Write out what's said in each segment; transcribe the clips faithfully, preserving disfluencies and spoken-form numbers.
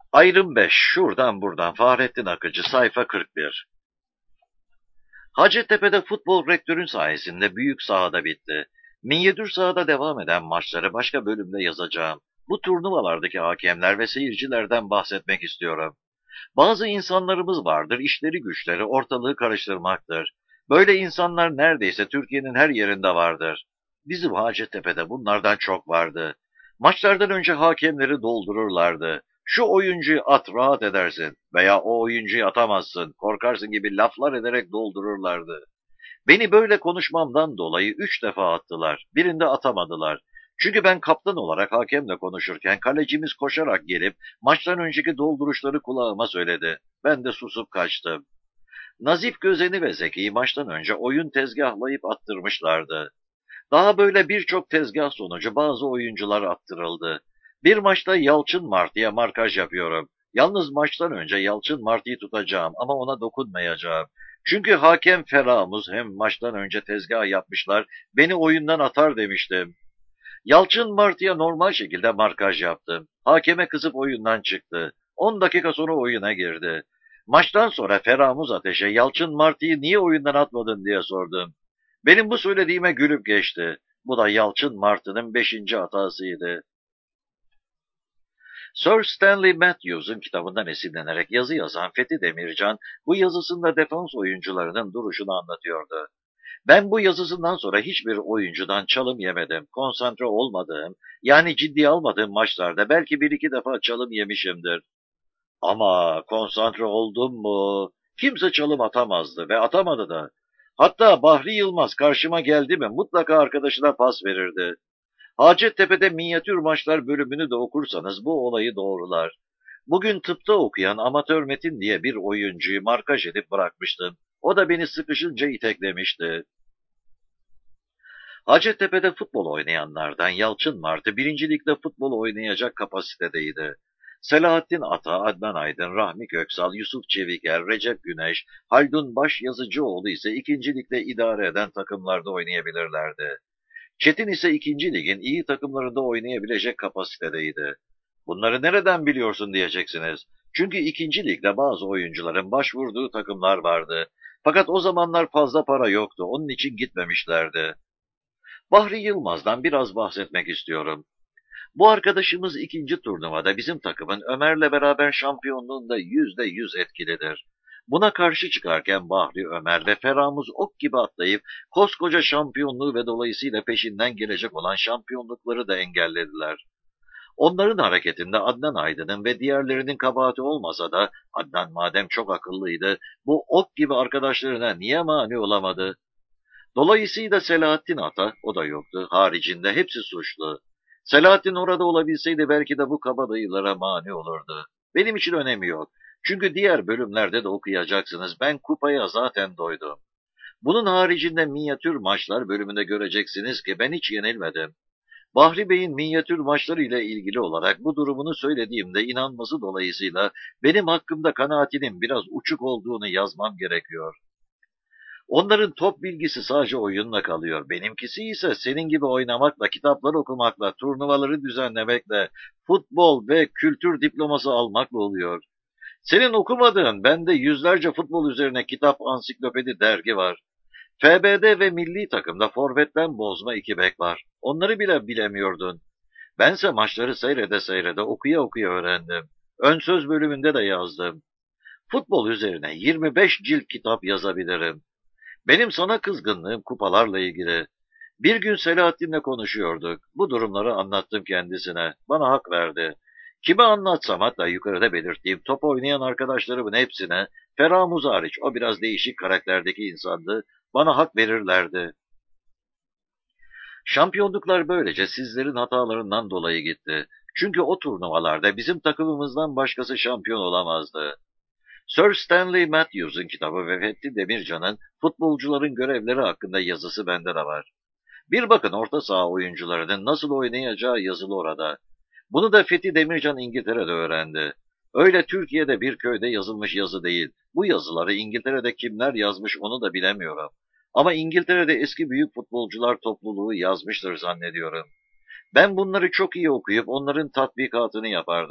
Ayrım beş. Şuradan buradan. Fahrettin Akıcı. Sayfa kırk bir. Hacettepe'de futbol rektörün sayesinde büyük sahada bitti. Minyatür sahada devam eden maçları başka bölümde yazacağım. Bu turnuvalardaki hakemler ve seyircilerden bahsetmek istiyorum. Bazı insanlarımız vardır, işleri güçleri ortalığı karıştırmaktır. Böyle insanlar neredeyse Türkiye'nin her yerinde vardır. Bizim Hacettepe'de bunlardan çok vardı. Maçlardan önce hakemleri doldururlardı. Şu oyuncuyu at rahat edersin veya o oyuncuyu atamazsın, korkarsın gibi laflar ederek doldururlardı. Beni böyle konuşmamdan dolayı üç defa attılar. Birinde atamadılar. Çünkü ben kaptan olarak hakemle konuşurken kalecimiz koşarak gelip maçtan önceki dolduruşları kulağıma söyledi. Ben de susup kaçtım. Nazif Gözeni ve Zeki'yi maçtan önce oyun tezgahlayıp attırmışlardı. Daha böyle birçok tezgah sonucu bazı oyuncular attırıldı. Bir maçta Yalçın Martı'ya markaj yapıyorum. Yalnız maçtan önce Yalçın Martı'yı tutacağım ama ona dokunmayacağım. Çünkü hakem Feramuz hem maçtan önce tezgah yapmışlar, beni oyundan atar demiştim. Yalçın Martı'ya normal şekilde markaj yaptım. Hakeme kızıp oyundan çıktı. on dakika sonra oyuna girdi. Maçtan sonra Feramuz Ateş'e Yalçın Martı'yı niye oyundan atmadın diye sordum. Benim bu söylediğime gülüp geçti. Bu da Yalçın Martı'nın beşinci hatasıydı. Sir Stanley Matthews'un kitabından esinlenerek yazı yazan Fethi Demircan, bu yazısında defans oyuncularının duruşunu anlatıyordu. Ben bu yazısından sonra hiçbir oyuncudan çalım yemedim. Konsantre olmadığım, yani ciddiye almadığım maçlarda belki bir iki defa çalım yemişimdir. Ama konsantre oldum mu? Kimse çalım atamazdı ve atamadı da. Hatta Bahri Yılmaz karşıma geldi mi mutlaka arkadaşına pas verirdi. Hacettepe'de minyatür maçlar bölümünü de okursanız bu olayı doğrular. Bugün tıpta okuyan amatör Metin diye bir oyuncuyu markaj edip bırakmıştım. O da beni sıkışınca iteklemişti. Hacettepe'de futbol oynayanlardan Yalçın Martı birinci ligde futbol oynayacak kapasitedeydi. Selahattin Ata, Adnan Aydın, Rahmi Köksal, Yusuf Çeviker, Recep Güneş, Haldun Başyazıcıoğlu ise ikinci ligde idare eden takımlarda oynayabilirlerdi. Çetin ise ikinci ligin iyi takımlarında oynayabilecek kapasitedeydi. Bunları nereden biliyorsun diyeceksiniz. Çünkü ikinci ligde bazı oyuncuların başvurduğu takımlar vardı. Fakat o zamanlar fazla para yoktu, onun için gitmemişlerdi. Bahri Yılmaz'dan biraz bahsetmek istiyorum. Bu arkadaşımız ikinci turnuvada bizim takımın Ömer'le beraber şampiyonluğunda yüzde yüz etkilidir. Buna karşı çıkarken Bahri, Ömer ve Feramuz ok gibi atlayıp koskoca şampiyonluğu ve dolayısıyla peşinden gelecek olan şampiyonlukları da engellediler. Onların hareketinde Adnan Aydın'ın ve diğerlerinin kabahati olmasa da Adnan madem çok akıllıydı, bu ok gibi arkadaşlarına niye mani olamadı? Dolayısıyla Selahattin Ata, o da yoktu. Haricinde hepsi suçlu. Selahattin orada olabilseydi belki de bu kabadayılara mani olurdu. Benim için önemi yok. Çünkü diğer bölümlerde de okuyacaksınız. Ben kupaya zaten doydum. Bunun haricinde minyatür maçlar bölümünde göreceksiniz ki ben hiç yenilmedim. Bahri Bey'in minyatür maçları ile ilgili olarak bu durumunu söylediğimde inanması dolayısıyla benim hakkımda kanaatinin biraz uçuk olduğunu yazmam gerekiyor. Onların top bilgisi sadece oyunla kalıyor. Benimkisi ise senin gibi oynamakla, kitaplar okumakla, turnuvaları düzenlemekle, futbol ve kültür diploması almakla oluyor. Senin okumadığın, bende yüzlerce futbol üzerine kitap, ansiklopedi, dergi var. F B D ve milli takımda forvetten bozma iki bek var. Onları bile bilemiyordun. Bense maçları seyrede seyrede, okuya okuya öğrendim. Ön söz bölümünde de yazdım. Futbol üzerine yirmi beş cilt kitap yazabilirim. Benim sana kızgınlığım kupalarla ilgili. Bir gün Selahattin'le konuşuyorduk. Bu durumları anlattım kendisine. Bana hak verdi. Kime anlatsam hatta yukarıda belirttiğim top oynayan arkadaşlarımın hepsine, Feramuz hariç o biraz değişik karakterdeki insandı, bana hak verirlerdi. Şampiyonluklar böylece sizlerin hatalarından dolayı gitti. Çünkü o turnuvalarda bizim takımımızdan başkası şampiyon olamazdı. Sir Stanley Matthews'un kitabı ve Fethi Demircan'ın futbolcuların görevleri hakkında yazısı bende de var. Bir bakın orta saha oyuncularının nasıl oynayacağı yazılı orada. Bunu da Fethi Demircan İngiltere'de öğrendi. Öyle Türkiye'de bir köyde yazılmış yazı değil. Bu yazıları İngiltere'de kimler yazmış onu da bilemiyorum. Ama İngiltere'de eski büyük futbolcular topluluğu yazmıştır zannediyorum. Ben bunları çok iyi okuyup onların tatbikatını yapardım.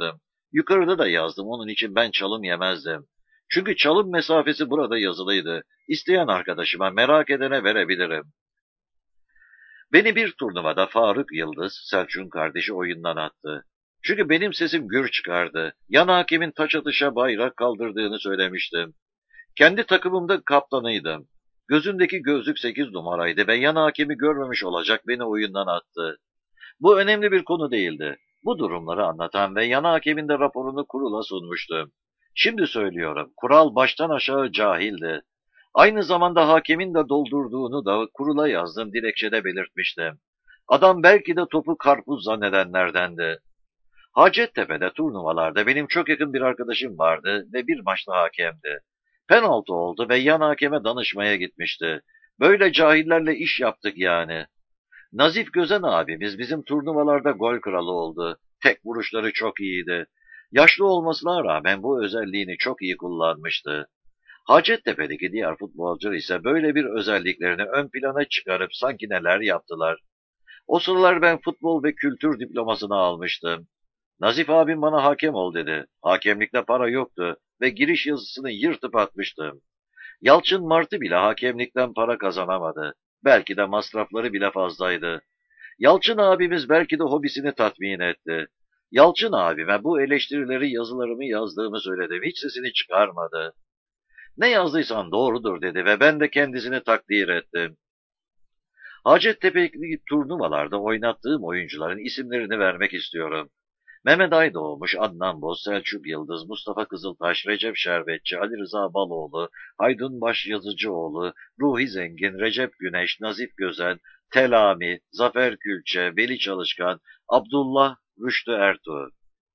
Yukarıda da yazdım, onun için ben çalım yemezdim. Çünkü çalım mesafesi burada yazılıydı. İsteyen arkadaşıma, merak edene verebilirim. Beni bir turnuvada Faruk Yıldız, Selçuk'un kardeşi, oyundan attı. Çünkü benim sesim gür çıkardı. Yan hakemin taç atışa bayrak kaldırdığını söylemiştim. Kendi takımımda kaptanıydım. Gözündeki gözlük sekiz numaraydı ve yan hakemi görmemiş olacak beni oyundan attı. Bu önemli bir konu değildi. Bu durumları anlatan ve yan hakemin de raporunu kurula sunmuştum. Şimdi söylüyorum, kural baştan aşağı cahildi. Aynı zamanda hakemin de doldurduğunu da kurula yazdığım dilekçede belirtmiştim. Adam belki de topu karpuz zannedenlerdendi. Hacettepe'de turnuvalarda benim çok yakın bir arkadaşım vardı ve bir maçta hakemdi. Penaltı oldu ve yan hakeme danışmaya gitmişti. Böyle cahillerle iş yaptık yani. Nazif Gözen abimiz bizim turnuvalarda gol kralı oldu. Tek vuruşları çok iyiydi. Yaşlı olmasına rağmen bu özelliğini çok iyi kullanmıştı. Hacettepe'deki diğer futbolcular ise böyle bir özelliklerini ön plana çıkarıp sanki neler yaptılar. O sıralar ben futbol ve kültür diplomasını almıştım. Nazif abim bana hakem ol dedi. Hakemlikte para yoktu ve giriş yazısını yırtıp atmıştım. Yalçın Martı bile hakemlikten para kazanamadı. Belki de masrafları bile fazlaydı. Yalçın abimiz belki de hobisini tatmin etti. Yalçın abime bu eleştirileri yazılarımı yazdığımı söyledim. Hiç sesini çıkarmadı. Ne yazdıysan doğrudur dedi ve ben de kendisini takdir ettim. Hacettepe'deki turnuvalarda oynattığım oyuncuların isimlerini vermek istiyorum. Mehmet Aydoğmuş, Adnan Boz, Selçuk Yıldız, Mustafa Kızıltaş, Recep Şerbetçi, Ali Rıza Baloğlu, Haydun Başyazıcıoğlu, Ruhi Zengin, Recep Güneş, Nazif Gözen, Telami, Zafer Külçe, Veli Çalışkan, Abdullah Rüştü Ertuğ.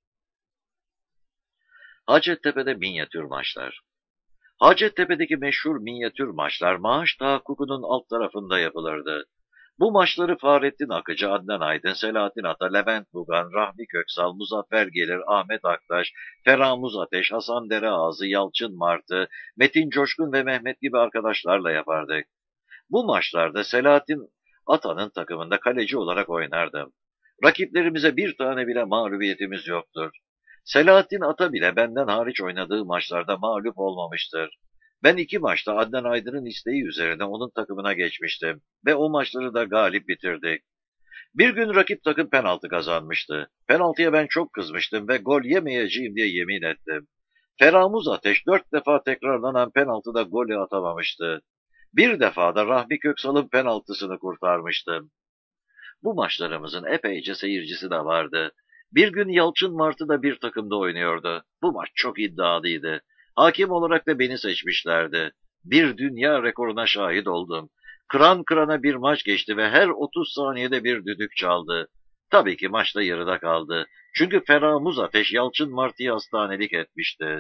Hacettepe'de minyatür maçlar. Hacettepe'deki meşhur minyatür maçlar maaş tahakkukunun alt tarafında yapılırdı. Bu maçları Fahrettin Akıcı, Adnan Aydın, Selahattin Ata, Levent Bugan, Rahmi Köksal, Muzaffer Gelir, Ahmet Aktaş, Feramuz Ateş, Hasan Dereağızı, Yalçın Martı, Metin Coşkun ve Mehmet gibi arkadaşlarla yapardık. Bu maçlarda Selahattin Ata'nın takımında kaleci olarak oynardım. Rakiplerimize bir tane bile mağlubiyetimiz yoktur. Selahattin Ata bile benden hariç oynadığı maçlarda mağlup olmamıştır. Ben iki maçta Adnan Aydın'ın isteği üzerine onun takımına geçmiştim ve o maçları da galip bitirdik. Bir gün rakip takım penaltı kazanmıştı. Penaltıya ben çok kızmıştım ve gol yemeyeceğim diye yemin ettim. Feramuz Ateş dört defa tekrarlanan penaltıda golü atamamıştı. Bir defa da Rahmi Köksal'ın penaltısını kurtarmıştım. Bu maçlarımızın epeyce seyircisi de vardı. Bir gün Yalçın Martı da bir takımda oynuyordu. Bu maç çok iddialıydı. Hakim olarak da beni seçmişlerdi. Bir dünya rekoruna şahit oldum. Kıran kırana bir maç geçti ve her otuz saniyede bir düdük çaldı. Tabii ki maçta yarıda kaldı. Çünkü Feramuz Ateş Yalçın Martı'yı hastanelik etmişti.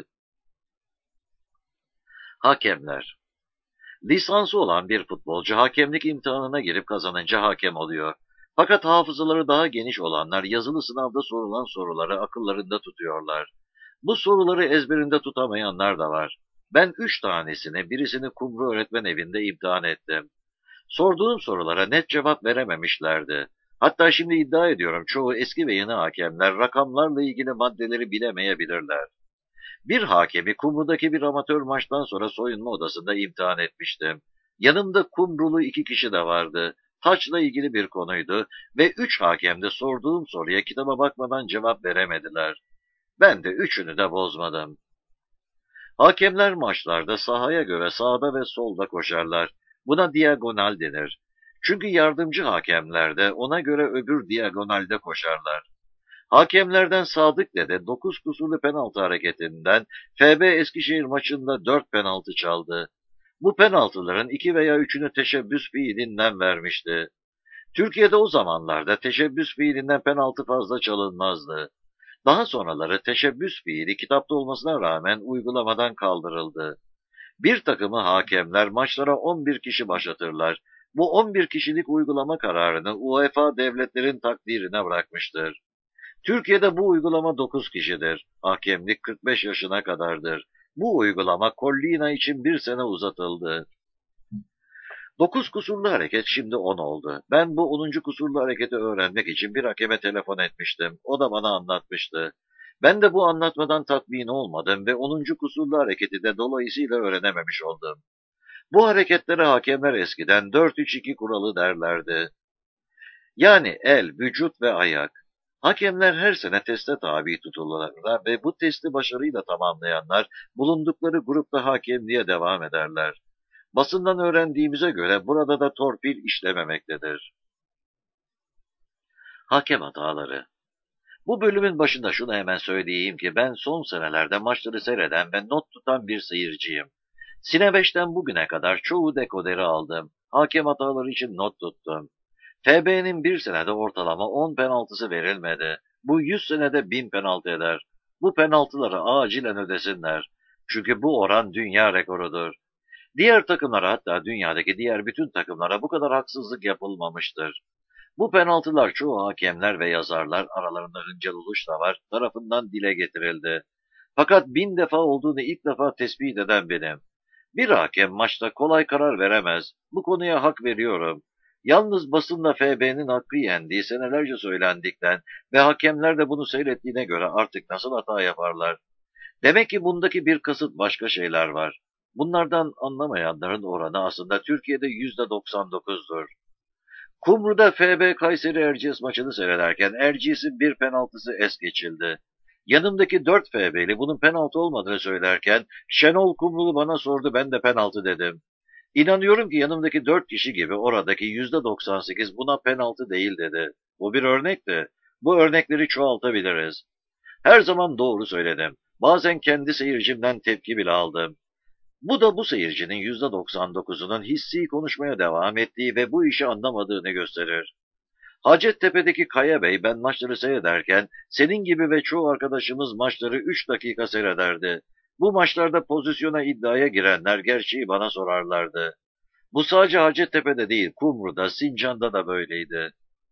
Hakemler. Lisansı olan bir futbolcu hakemlik imtihanına girip kazanınca hakem oluyor. Fakat hafızaları daha geniş olanlar yazılı sınavda sorulan soruları akıllarında tutuyorlar. Bu soruları ezberinde tutamayanlar da var. Ben üç tanesini, birisini Kumru Öğretmen Evi'nde imtihan ettim. Sorduğum sorulara net cevap verememişlerdi. Hatta şimdi iddia ediyorum çoğu eski ve yeni hakemler rakamlarla ilgili maddeleri bilemeyebilirler. Bir hakemi Kumru'daki bir amatör maçtan sonra soyunma odasında imtihan etmiştim. Yanımda Kumrulu iki kişi de vardı. Taçla ilgili bir konuydu ve üç hakem de sorduğum soruya kitaba bakmadan cevap veremediler. Ben de üçünü de bozmadım. Hakemler maçlarda sahaya göre sağda ve solda koşarlar. Buna diagonal denir. Çünkü yardımcı hakemler de ona göre öbür diagonalde koşarlar. Hakemlerden Sadık Dede dokuz kusurlu penaltı hareketinden F B Eskişehir maçında dört penaltı çaldı. Bu penaltıların iki veya üçünü teşebbüs fiilinden vermişti. Türkiye'de o zamanlarda teşebbüs fiilinden penaltı fazla çalınmazdı. Daha sonraları teşebbüs fiili kitapta olmasına rağmen uygulamadan kaldırıldı. Bir takımı hakemler maçlara on bir kişi başlatırlar. Bu on bir kişilik uygulama kararını UEFA devletlerin takdirine bırakmıştır. Türkiye'de bu uygulama dokuz kişidir. Hakemlik kırk beş yaşına kadardır. Bu uygulama Collina için bir sene uzatıldı. Dokuz kusurlu hareket şimdi on oldu. Ben bu onuncu kusurlu hareketi öğrenmek için bir hakeme telefon etmiştim. O da bana anlatmıştı. Ben de bu anlatmadan tatmin olmadım ve onuncu kusurlu hareketi de dolayısıyla öğrenememiş oldum. Bu hareketlere hakemler eskiden dört üç iki kuralı derlerdi. Yani el, vücut ve ayak. Hakemler her sene teste tabi tutulurlar ve bu testi başarıyla tamamlayanlar bulundukları grupta hakemliğe devam ederler. Basından öğrendiğimize göre burada da torpil işlememektedir. Hakem hataları. Bu bölümün başında şunu hemen söyleyeyim ki ben son senelerde maçları seyreden ve not tutan bir seyirciyim. Sine beşten bugüne kadar çoğu dekoderi aldım. Hakem hataları için not tuttum. F B'nin bir senede ortalama on penaltısı verilmedi. Bu yüz senede bin penaltı eder. Bu penaltıları acilen ödesinler. Çünkü bu oran dünya rekorudur. Diğer takımlara, hatta dünyadaki diğer bütün takımlara bu kadar haksızlık yapılmamıştır. Bu penaltılar çoğu hakemler ve yazarlar, aralarında Hıncal Uluç da var, tarafından dile getirildi. Fakat bin defa olduğunu ilk defa tespit eden benim. Bir hakem maçta kolay karar veremez. Bu konuya hak veriyorum. Yalnız basında F B'nin hakkı yendiği senelerce söylendikten ve hakemler de bunu seyrettiğine göre artık nasıl hata yaparlar? Demek ki bundaki bir kasıt başka şeyler var. Bunlardan anlamayanların oranı aslında Türkiye'de yüzde doksan dokuzdur. Kumru'da F B Kayseri Erciyes maçını seyrederken Erciyes'in bir penaltısı es geçildi. Yanımdaki dört F B'li bunun penaltı olmadığını söylerken Şenol Kumrulu bana sordu, ben de penaltı dedim. İnanıyorum ki yanımdaki dört kişi gibi oradaki yüzde doksan sekiz buna penaltı değil dedi. Bu bir örnekti. Bu örnekleri çoğaltabiliriz. Her zaman doğru söyledim. Bazen kendi seyircimden tepki bile aldım. Bu da bu seyircinin yüzde doksan dokuzunun hissi konuşmaya devam ettiği ve bu işi anlamadığını gösterir. Hacettepe'deki Kaya Bey ben maçları seyrederken senin gibi ve çoğu arkadaşımız maçları üç dakika seyrederdi. Bu maçlarda pozisyona iddiaya girenler gerçeği bana sorarlardı. Bu sadece Hacettepe'de değil, Kumru'da, Sincan'da da böyleydi.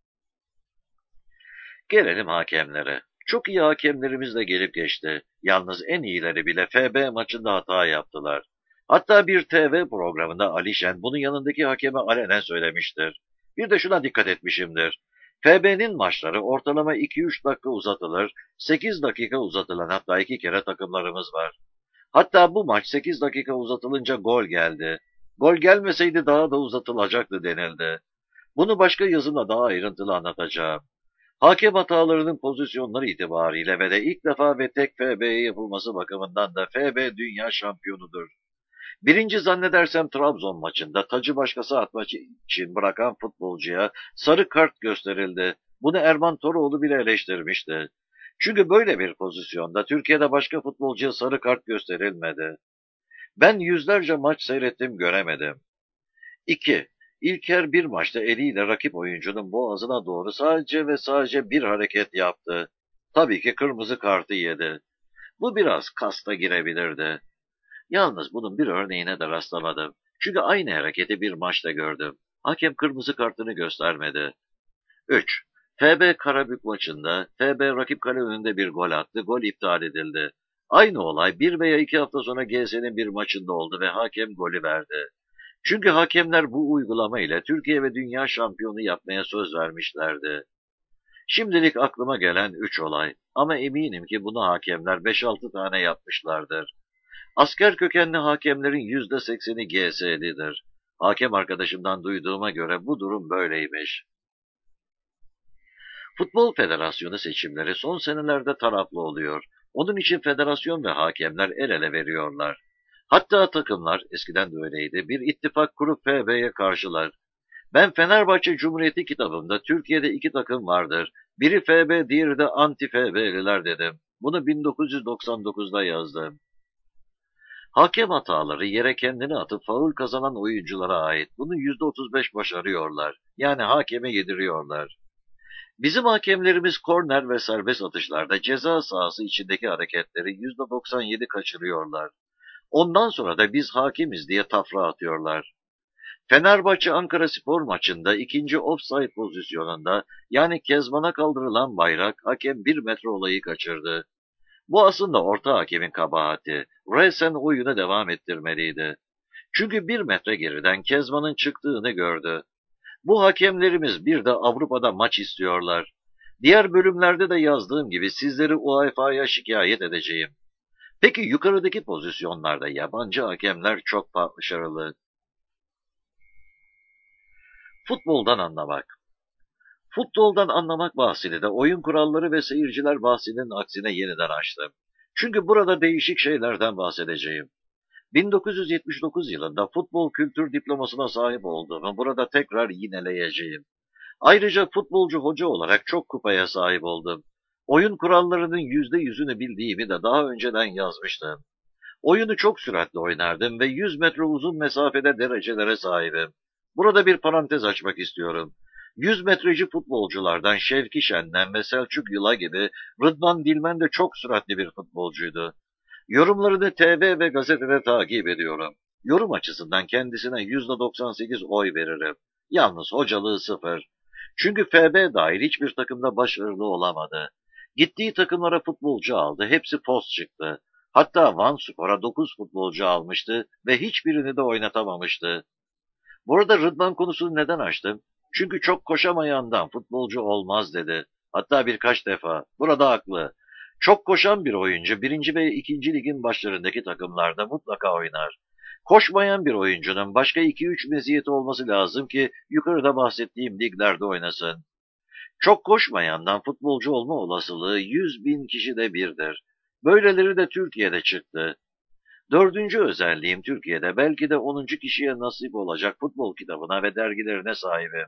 Gelelim hakemlere. Çok iyi hakemlerimiz de gelip geçti. Yalnız en iyileri bile F B maçında hata yaptılar. Hatta bir T V programında Alişen bunu yanındaki hakeme alenen söylemiştir. Bir de şuna dikkat etmişimdir. F B'nin maçları ortalama iki üç dakika uzatılır, sekiz dakika uzatılan hatta iki kere takımlarımız var. Hatta bu maç sekiz dakika uzatılınca gol geldi. Gol gelmeseydi daha da uzatılacaktı denildi. Bunu başka yazımda daha ayrıntılı anlatacağım. Hakem hatalarının pozisyonları itibariyle ve de ilk defa ve tek F B'ye yapılması bakımından da F B dünya şampiyonudur. Birinci zannedersem Trabzon maçında tacı başkası atmak için bırakan futbolcuya sarı kart gösterildi. Bunu Erman Toroğlu bile eleştirmişti. Çünkü böyle bir pozisyonda Türkiye'de başka futbolcuya sarı kart gösterilmedi. Ben yüzlerce maç seyrettim, göremedim. iki. İlker bir maçta eliyle rakip oyuncunun boğazına doğru sadece ve sadece bir hareket yaptı. Tabii ki kırmızı kartı yedi. Bu biraz kasta girebilirdi. Yalnız bunun bir örneğine de rastlamadım. Çünkü aynı hareketi bir maçta gördüm. Hakem kırmızı kartını göstermedi. üç. F B Karabük maçında F B rakip kale önünde bir gol attı. Gol iptal edildi. Aynı olay bir veya iki hafta sonra G S'nin bir maçında oldu ve hakem golü verdi. Çünkü hakemler bu uygulama ile Türkiye ve dünya şampiyonu yapmaya söz vermişlerdi. Şimdilik aklıma gelen üç olay ama eminim ki bunu hakemler beş altı tane yapmışlardır. Asker kökenli hakemlerin yüzde sekseni G S'lidir. Hakem arkadaşımdan duyduğuma göre bu durum böyleymiş. Futbol Federasyonu seçimleri son senelerde taraflı oluyor. Onun için federasyon ve hakemler el ele veriyorlar. Hatta takımlar, eskiden de öyleydi, bir ittifak kurup F B'ye karşılar. Ben Fenerbahçe Cumhuriyeti kitabımda Türkiye'de iki takım vardır. Biri F B, diğeri de anti-F B'liler dedim. Bunu bin dokuz yüz doksan dokuzda yazdım. Hakem hataları yere kendini atıp faul kazanan oyunculara ait. Bunu yüzde otuz beş başarıyorlar. Yani hakeme yediriyorlar. Bizim hakemlerimiz korner ve serbest atışlarda ceza sahası içindeki hareketleri yüzde doksan yedi kaçırıyorlar. Ondan sonra da biz hakimiz diye tafra atıyorlar. Fenerbahçe Ankaraspor maçında ikinci ofsayt pozisyonunda yani Kezban'a kaldırılan bayrak hakem bir metre olayı kaçırdı. Bu aslında orta hakemin kabahati. Resen oyunu devam ettirmeliydi. Çünkü bir metre geriden Kezban'ın çıktığını gördü. Bu hakemlerimiz bir de Avrupa'da maç istiyorlar. Diğer bölümlerde de yazdığım gibi sizleri U E F A'ya şikayet edeceğim. Peki yukarıdaki pozisyonlarda yabancı hakemler çok başarılı. Futboldan anlamak. Futboldan anlamak bahsini de oyun kuralları ve seyirciler bahsinin aksine yeniden açtım. Çünkü burada değişik şeylerden bahsedeceğim. bin dokuz yüz yetmiş dokuz yılında futbol kültür diplomasına sahip olduğumu burada tekrar yineleyeceğim. Ayrıca futbolcu hoca olarak çok kupaya sahip oldum. Oyun kurallarının yüzde yüzünü bildiğimi de daha önceden yazmıştım. Oyunu çok süratli oynardım ve yüz metre uzun mesafede derecelere sahibim. Burada bir parantez açmak istiyorum. yüz metreci futbolculardan Şevki Şen'den ve Selçuk Yıla gibi Rıdvan Dilmen de çok süratli bir futbolcuydu. Yorumlarını T V ve gazetede takip ediyorum. Yorum açısından kendisine yüzde doksan sekiz oy veririm. Yalnız hocalığı sıfır. Çünkü F B dahil hiçbir takımda başarılı olamadı. Gittiği takımlara futbolcu aldı, hepsi post çıktı. Hatta Vanspor'a dokuz futbolcu almıştı ve hiçbirini de oynatamamıştı. Burada Rıdvan konusunu neden açtım? Çünkü çok koşamayandan futbolcu olmaz dedi. Hatta birkaç defa. Burada haklı. Çok koşan bir oyuncu birinci ve ikinci ligin başlarındaki takımlarda mutlaka oynar. Koşmayan bir oyuncunun başka iki üç meziyeti olması lazım ki yukarıda bahsettiğim liglerde oynasın. Çok koşmayandan futbolcu olma olasılığı yüz bin kişide birdir. Böyleleri de Türkiye'de çıktı. Dördüncü özelliğim Türkiye'de belki de onuncu kişiye nasip olacak futbol kitabına ve dergilerine sahibim.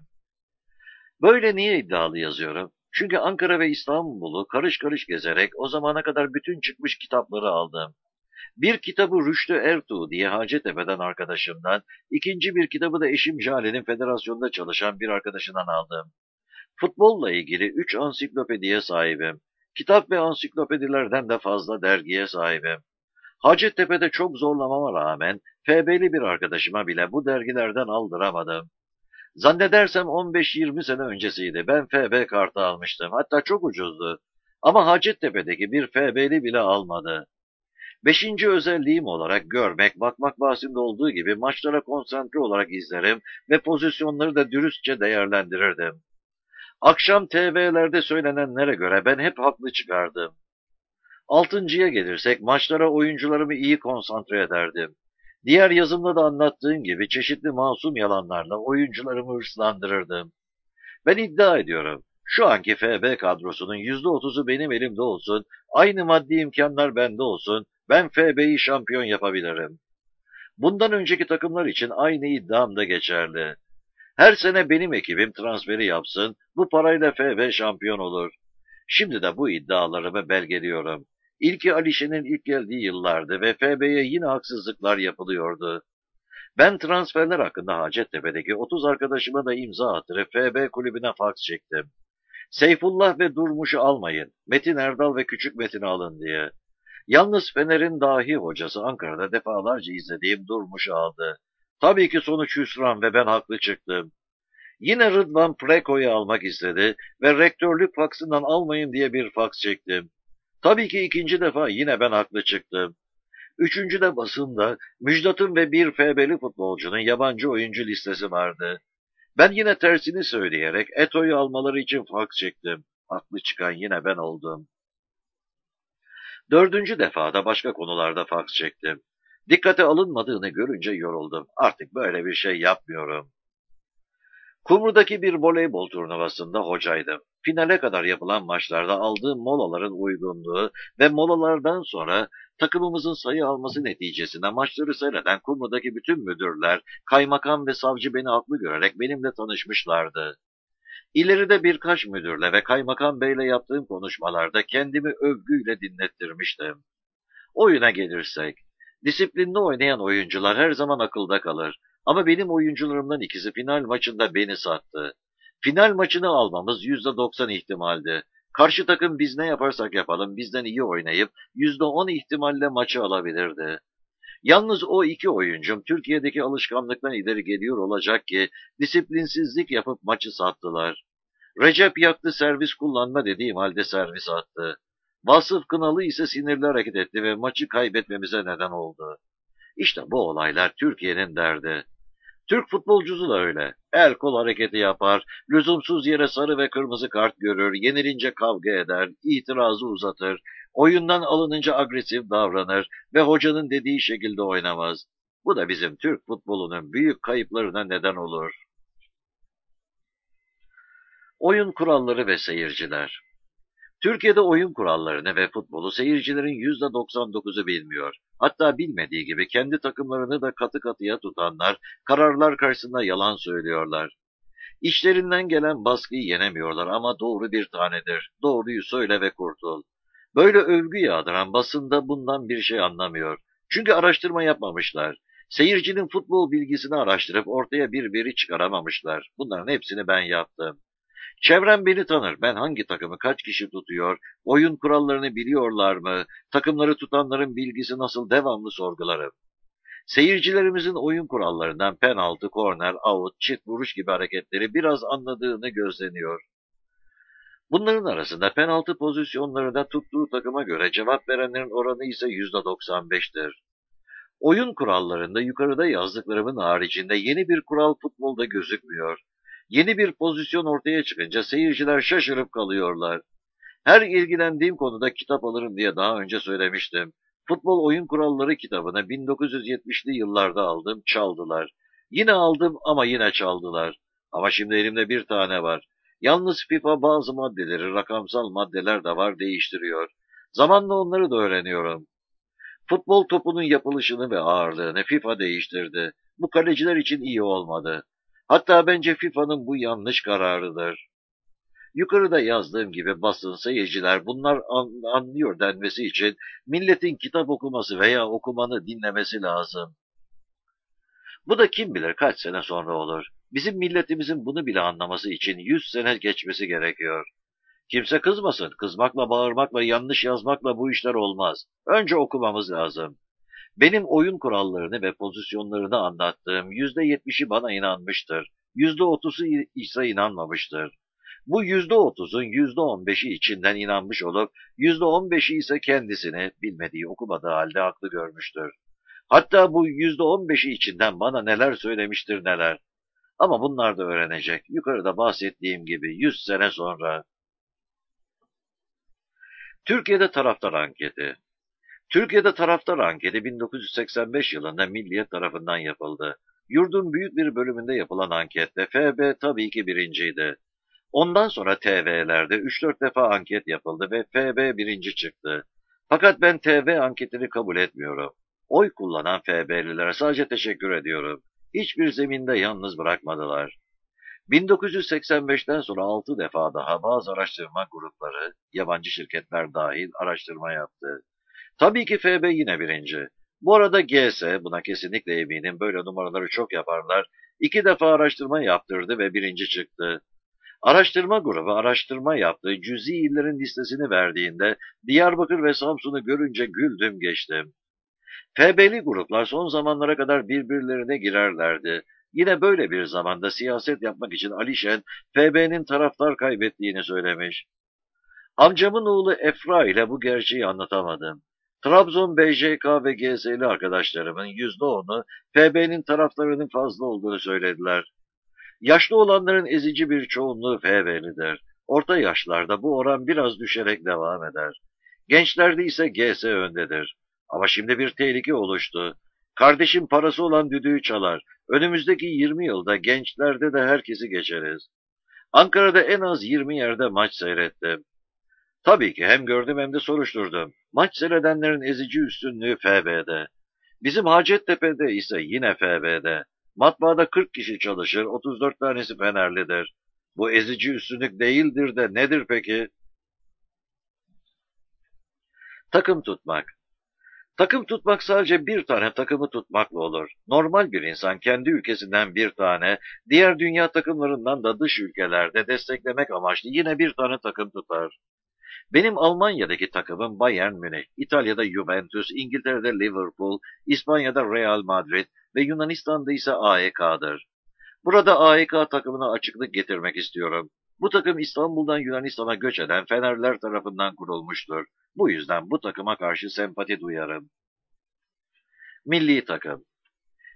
Böyle niye iddialı yazıyorum? Çünkü Ankara ve İstanbul'u karış karış gezerek o zamana kadar bütün çıkmış kitapları aldım. Bir kitabı Rüştü Ertuğ diye Hacettepe'den arkadaşımdan, ikinci bir kitabı da eşim Jale'nin federasyonda çalışan bir arkadaşından aldım. Futbolla ilgili üç ansiklopediye sahibim. Kitap ve ansiklopedilerden de fazla dergiye sahibim. Hacettepe'de çok zorlamama rağmen F B'li bir arkadaşıma bile bu dergilerden aldıramadım. Zannedersem on beş yirmi sene öncesiydi. Ben F B kartı almıştım. Hatta çok ucuzdu. Ama Hacettepe'deki bir F B'li bile almadı. Beşinci özelliğim olarak görmek, bakmak bahsinde olduğu gibi maçlara konsantre olarak izlerim ve pozisyonları da dürüstçe değerlendirirdim. Akşam T V'lerde söylenenlere göre ben hep haklı çıkardım. Altıncıya gelirsek maçlara oyuncularımı iyi konsantre ederdim. Diğer yazımda da anlattığım gibi çeşitli masum yalanlarla oyuncularımı hırslandırırdım. Ben iddia ediyorum, şu anki F B kadrosunun yüzde otuzu benim elimde olsun, aynı maddi imkanlar bende olsun, ben F B'yi şampiyon yapabilirim. Bundan önceki takımlar için aynı iddiam da geçerli. Her sene benim ekibim transferi yapsın, bu parayla F B şampiyon olur. Şimdi de bu iddialarımı belgeliyorum. İlki Alişe'nin ilk geldiği yıllardı ve F B'ye yine haksızlıklar yapılıyordu. Ben transferler hakkında Hacettepe'deki otuz arkadaşıma da imza attırıp F B kulübüne faks çektim. Seyfullah ve Durmuş'u almayın, Metin Erdal ve Küçük Metin'i alın diye. Yalnız Fener'in dahi hocası Ankara'da defalarca izlediğim Durmuş'u aldı. Tabii ki sonuç hüsran ve ben haklı çıktım. Yine Rıdvan Preko'yu almak istedi ve rektörlük faksından almayın diye bir faks çektim. Tabii ki ikinci defa yine ben haklı çıktım. Üçüncü de basında Müjdat'ın ve bir F B'li futbolcunun yabancı oyuncu listesi vardı. Ben yine tersini söyleyerek Eto'yu almaları için faks çektim. Haklı çıkan yine ben oldum. Dördüncü defada başka konularda faks çektim. Dikkate alınmadığını görünce yoruldum. Artık böyle bir şey yapmıyorum. Kumru'daki bir voleybol turnuvasında hocaydım. Finale kadar yapılan maçlarda aldığım molaların uygunluğu ve molalardan sonra takımımızın sayı alması neticesinde maçları seyreden Kumru'daki bütün müdürler, kaymakam ve savcı beni haklı görerek benimle tanışmışlardı. İleride birkaç müdürle ve kaymakam beyle yaptığım konuşmalarda kendimi övgüyle dinlettirmiştim. Oyuna gelirsek, disiplinli oynayan oyuncular her zaman akılda kalır. Ama benim oyuncularımdan ikisi final maçında beni sattı. Final maçını almamız yüzde doksan ihtimaldi. Karşı takım biz ne yaparsak yapalım bizden iyi oynayıp yüzde on ihtimalle maçı alabilirdi. Yalnız o iki oyuncum Türkiye'deki alışkanlıktan ileri geliyor olacak ki disiplinsizlik yapıp maçı sattılar. Recep yaktı servis kullanma dediğim halde servis attı. Vasıf Kınalı ise sinirli hareket etti ve maçı kaybetmemize neden oldu. İşte bu olaylar Türkiye'nin derdi. Türk futbolcusu da öyle. El kol hareketi yapar, lüzumsuz yere sarı ve kırmızı kart görür, yenilince kavga eder, itirazı uzatır, oyundan alınınca agresif davranır ve hocanın dediği şekilde oynamaz. Bu da bizim Türk futbolunun büyük kayıplarına neden olur. Oyun kuralları ve seyirciler. Türkiye'de oyun kurallarını ve futbolu seyircilerin yüzde doksan dokuzu bilmiyor. Hatta bilmediği gibi kendi takımlarını da katı katıya tutanlar, kararlar karşısında yalan söylüyorlar. İşlerinden gelen baskıyı yenemiyorlar ama doğru bir tanedir. Doğruyu söyle ve kurtul. Böyle övgü yağdıran basın da bundan bir şey anlamıyor. Çünkü araştırma yapmamışlar. Seyircinin futbol bilgisini araştırıp ortaya bir veri çıkaramamışlar. Bunların hepsini ben yaptım. Çevrem beni tanır. Ben hangi takımı kaç kişi tutuyor, oyun kurallarını biliyorlar mı, takımları tutanların bilgisi nasıl devamlı sorgularım. Seyircilerimizin oyun kurallarından penaltı, korner, out, çift vuruş gibi hareketleri biraz anladığını gözleniyor. Bunların arasında penaltı pozisyonlarında tuttuğu takıma göre cevap verenlerin oranı ise yüzde doksan beştir. Oyun kurallarında yukarıda yazdıklarımın haricinde yeni bir kural futbolda gözükmüyor. Yeni bir pozisyon ortaya çıkınca seyirciler şaşırıp kalıyorlar. Her ilgilendiğim konuda kitap alırım diye daha önce söylemiştim. Futbol oyun kuralları kitabını bin dokuz yüz yetmişli yıllarda aldım, çaldılar. Yine aldım ama yine çaldılar. Ama şimdi elimde bir tane var. Yalnız FIFA bazı maddeleri, rakamsal maddeler de var, değiştiriyor. Zamanla onları da öğreniyorum. Futbol topunun yapılışını ve ağırlığını FIFA değiştirdi. Bu kaleciler için iyi olmadı. Hatta bence FIFA'nın bu yanlış kararıdır. Yukarıda yazdığım gibi basın, seyirciler bunlar an, anlıyor denmesi için milletin kitap okuması veya okumanı dinlemesi lazım. Bu da kim bilir kaç sene sonra olur. Bizim milletimizin bunu bile anlaması için yüz sene geçmesi gerekiyor. Kimse kızmasın, kızmakla, bağırmakla, yanlış yazmakla bu işler olmaz. Önce okumamız lazım. Benim oyun kurallarını ve pozisyonlarını anlattığım yüzde yetmişi bana inanmıştır. Yüzde otuzu ise inanmamıştır. Bu yüzde otuzun yüzde on beşi içinden inanmış olup yüzde on beşi ise kendisini bilmediği okumadığı halde haklı görmüştür. Hatta bu yüzde on beşi içinden bana neler söylemiştir neler. Ama bunlar da öğrenecek. Yukarıda bahsettiğim gibi yüz sene sonra. Türkiye'de taraftar anketi. Türkiye'de taraftar anketi bin dokuz yüz seksen beş yılında Milliyet tarafından yapıldı. Yurdun büyük bir bölümünde yapılan ankette F B tabii ki birinciydi. Ondan sonra T V'lerde üç dört defa anket yapıldı ve F B birinci çıktı. Fakat ben T V anketini kabul etmiyorum. Oy kullanan F B'lilere sadece teşekkür ediyorum. Hiçbir zeminde yalnız bırakmadılar. bin dokuz yüz seksen beşten sonra altı defa daha bazı araştırma grupları, yabancı şirketler dahil araştırma yaptı. Tabii ki F B yine birinci. Bu arada G S, buna kesinlikle eminim, böyle numaraları çok yaparlar, iki defa araştırma yaptırdı ve birinci çıktı. Araştırma grubu araştırma yaptığı cüzi illerin listesini verdiğinde Diyarbakır ve Samsun'u görünce güldüm geçtim. F B'li gruplar son zamanlara kadar birbirlerine girerlerdi. Yine böyle bir zamanda siyaset yapmak için Alişen, F B'nin taraftar kaybettiğini söylemiş. Amcamın oğlu Efra ile bu gerçeği anlatamadım. Trabzon, B J K ve G S'li arkadaşlarımın yüzde onu F B'nin taraftarının fazla olduğunu söylediler. Yaşlı olanların ezici bir çoğunluğu F B'lidir. Orta yaşlarda bu oran biraz düşerek devam eder. Gençlerde ise G S öndedir. Ama şimdi bir tehlike oluştu. Kardeşim parası olan düdüğü çalar. Önümüzdeki yirmi yılda gençlerde de herkesi geçeriz. Ankara'da en az yirmi yerde maç seyrettim. Tabii ki hem gördüm hem de soruşturdum. Maç seyredenlerin ezici üstünlüğü F B'de. Bizim Hacettepe'de ise yine F B'de. Matbaada kırk kişi çalışır, otuz dört tanesi Fenerlidir. Bu ezici üstünlük değildir de nedir peki? Takım tutmak. Takım tutmak sadece bir tane takımı tutmakla olur. Normal bir insan kendi ülkesinden bir tane, diğer dünya takımlarından da dış ülkelerde desteklemek amaçlı yine bir tane takım tutar. Benim Almanya'daki takımım Bayern Münih, İtalya'da Juventus, İngiltere'de Liverpool, İspanya'da Real Madrid ve Yunanistan'da ise A E K'dır. Burada A E K takımına açıklık getirmek istiyorum. Bu takım İstanbul'dan Yunanistan'a göç eden Fenerler tarafından kurulmuştur. Bu yüzden bu takıma karşı sempati duyarım. Milli takım.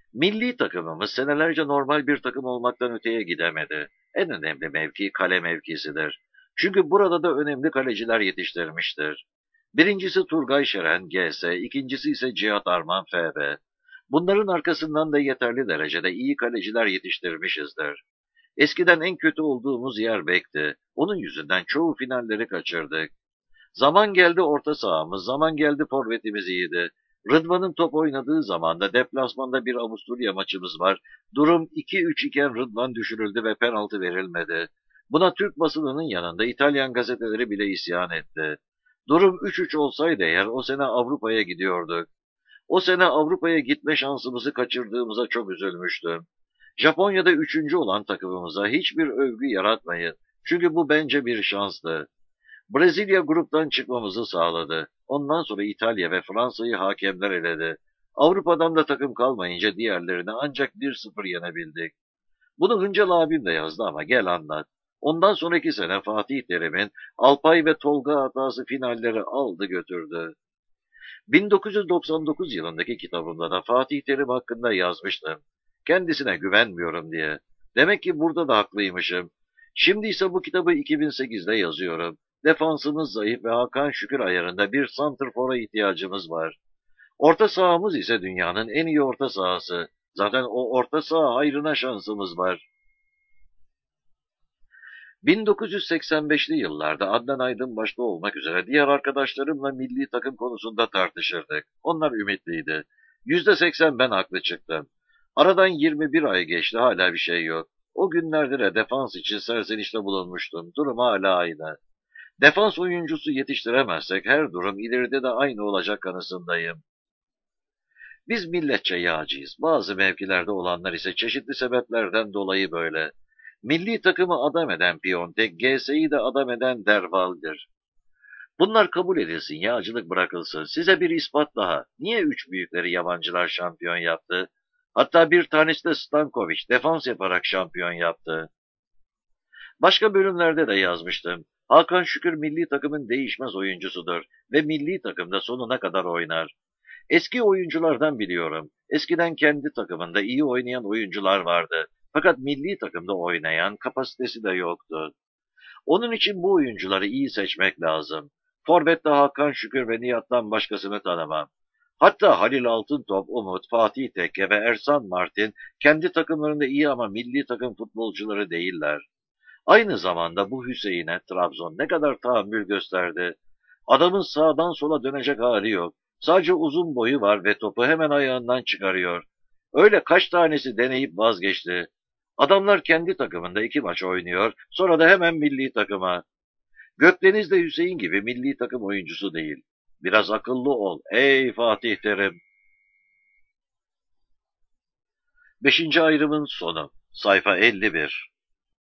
Milli takımımız senelerce normal bir takım olmaktan öteye gidemedi. En önemli mevki kale mevkisidir. Çünkü burada da önemli kaleciler yetiştirmiştir. Birincisi Turgay Şeren G S, ikincisi ise Cihat Arman F B. Bunların arkasından da yeterli derecede iyi kaleciler yetiştirmişizdir. Eskiden en kötü olduğumuz yer bekti. Onun yüzünden çoğu finalleri kaçırdık. Zaman geldi orta sahamız, zaman geldi forvetimiz iyiydi. Rıdvan'ın top oynadığı zaman da deplasmanda bir Avusturya maçımız var. Durum iki üç iken Rıdvan düşürüldü ve penaltı verilmedi. Buna Türk basınının yanında İtalyan gazeteleri bile isyan etti. Durum üç üç olsaydı eğer o sene Avrupa'ya gidiyorduk. O sene Avrupa'ya gitme şansımızı kaçırdığımıza çok üzülmüştüm. Japonya'da üçüncü olan takımımıza hiçbir övgü yaratmayın. Çünkü bu bence bir şanstı. Brezilya gruptan çıkmamızı sağladı. Ondan sonra İtalya ve Fransa'yı hakemler eledi. Avrupa'dan da takım kalmayınca diğerlerini ancak bir sıfır yenebildik. Bunu Hıncal abim de yazdı ama gel anlat. Ondan sonraki sene Fatih Terim'in Alpay ve Tolga hatası finalleri aldı götürdü. bin dokuz yüz doksan dokuz yılındaki kitabımda da Fatih Terim hakkında yazmıştım. Kendisine güvenmiyorum diye. Demek ki burada da haklıymışım. Şimdi ise bu kitabı iki bin sekizde yazıyorum. Defansımız zayıf ve Hakan Şükür ayarında bir santrfora ihtiyacımız var. Orta sahamız ise dünyanın en iyi orta sahası. Zaten o orta saha hayrına şansımız var. bin dokuz yüz seksen beşli yıllarda Adnan Aydın başta olmak üzere diğer arkadaşlarımla milli takım konusunda tartışırdık. Onlar ümitliydi. Yüzde seksen ben haklı çıktım. Aradan yirmi bir ay geçti, hala bir şey yok. O günlerde de defans için serzenişte bulunmuştum. Durum hala aynı. Defans oyuncusu yetiştiremezsek her durum ileride de aynı olacak kanısındayım. Biz milletçe yağcıyız. Bazı mevkilerde olanlar ise çeşitli sebeplerden dolayı böyle. Milli takımı adam eden Piontek, G S'yi de adam eden Derval'dir. Bunlar kabul edilsin, yağcılık bırakılsın. Size bir ispat daha. Niye üç büyükleri yabancılar şampiyon yaptı? Hatta bir tanesi de Stankovic, defans yaparak şampiyon yaptı. Başka bölümlerde de yazmıştım. Hakan Şükür milli takımın değişmez oyuncusudur ve milli takımda sonuna kadar oynar. Eski oyunculardan biliyorum. Eskiden kendi takımında iyi oynayan oyuncular vardı. Fakat milli takımda oynayan kapasitesi de yoktu. Onun için bu oyuncuları iyi seçmek lazım. Forvet'te Hakan Şükür ve Nihat'tan başkasını tanımam. Hatta Halil Altıntop, Umut, Fatih Tekke ve Ersan Martin kendi takımlarında iyi ama milli takım futbolcuları değiller. Aynı zamanda bu Hüseyin'e Trabzon ne kadar tahammül gösterdi. Adamın sağdan sola dönecek hali yok. Sadece uzun boyu var ve topu hemen ayağından çıkarıyor. Öyle kaç tanesi deneyip vazgeçti. Adamlar kendi takımında iki maç oynuyor, sonra da hemen milli takıma. Gökdeniz de Hüseyin gibi milli takım oyuncusu değil. Biraz akıllı ol, ey Fatih Terim. Beşinci ayrımın sonu. Sayfa elli bir.